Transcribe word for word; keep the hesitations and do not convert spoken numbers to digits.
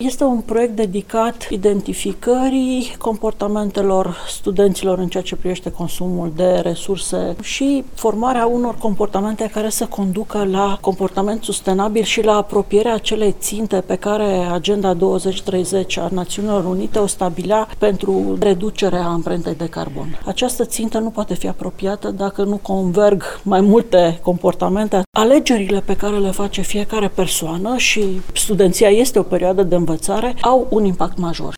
Este un proiect dedicat identificării comportamentelor studenților în ceea ce privește consumul de resurse și formarea unor comportamente care să conducă la comportament sustenabil și la apropierea acelei ținte pe care Agenda douăzeci treizeci a Națiunilor Unite o stabilea pentru reducerea amprentei de carbon. Această țintă nu poate fi apropiată dacă nu converg mai multe comportamente. Alegerile pe care le face fiecare persoană, și studenția este o perioadă de învățare, au un impact major.